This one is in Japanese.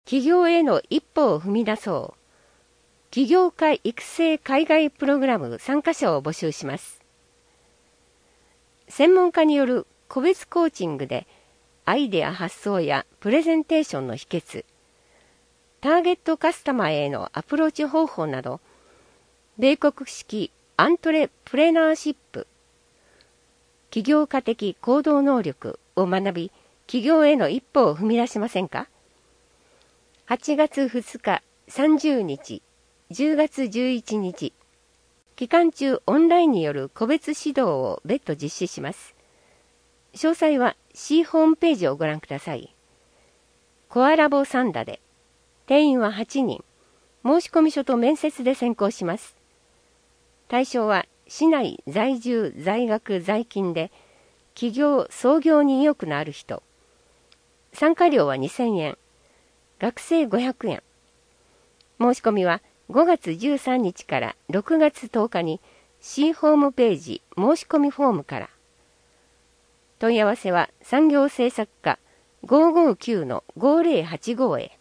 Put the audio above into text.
起業への一歩を踏み出そう。起業家育成海外プログラム参加者を募集します。専門家による個別コーチングでアイデア発想やプレゼンテーションの秘訣、ターゲットカスタマーへのアプローチ方法など、米国式アントレプレナーシップ、起業家的行動能力を学び、起業への一歩を踏み出しませんか？ 8 月2日、30日、10月11日、期間中オンラインによる個別指導を別途実施します。詳細は C ホームページをご覧ください。コアラボサンダで、定員は8人、申込書と面接で選考します。対象は市内在住在学在勤で起業創業に意欲のある人。参加料は2000円、学生500円。申し込みは5月13日から6月10日に C ホームページ申し込みフォームから。問い合わせは産業政策課559-5085へ。